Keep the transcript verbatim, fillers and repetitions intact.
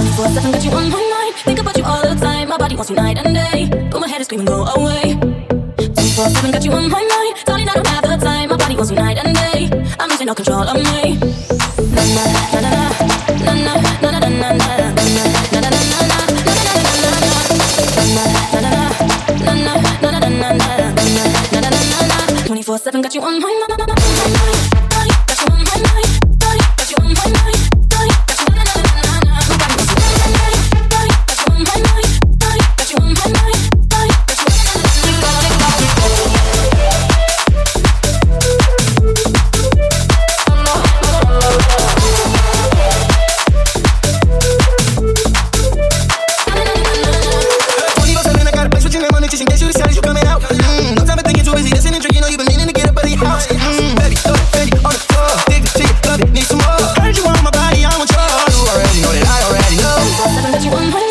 twenty-four seven got you on my mind. Think about you all the time. My body wants you night and day, but my head is screaming, go away. twenty-four seven got you on my mind. Darling, I don't have the time. My body wants you night and day. I'm losing all control of me. Na na na na na na na na na na na na na na. twenty-four seven got you on my mind. Got you on my mind. Got you on my mind. Got you na na na na na. Got you on my mind. Got you on my mind. Got you na na na na. twenty-four seven, I got a place with your name on it just in case you decide you coming out. Mm, no time for thinking too busy, listening, drinking, know you been meaning to get up at the house. Mm, baby, throw it, Fendi on the floor, dig the ticket, love it, need some more. Heard you want my body, I want yours. You already know that I already know. twenty-four seven got you on my